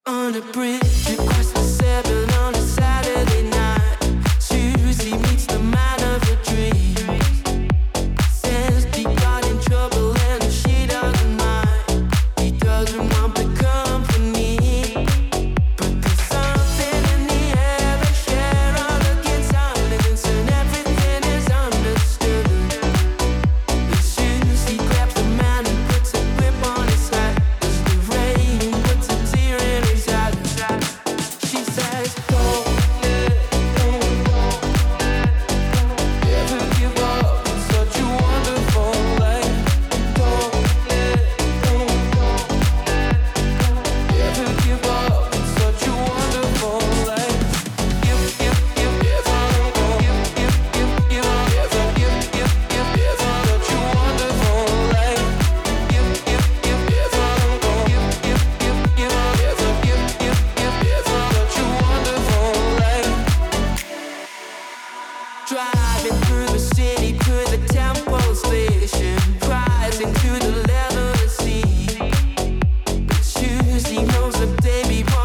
On a bridge across the Severn on a Saturday night, Susie meets the man of her dreams. Says he got in trouble and she doesn't mind. He doesn't want the company, but there's something in the air. They share all against silence and everything is understood. As Susie grabs the man and puts a whip on his head, as the rain puts a tear in his eye. She says, don't ever give up. It's such a wonderful life. Don't ever give up. It's such a wonderful life. Driving through the city to the tempo station, rising to the level of sea. But Susie knows the day before.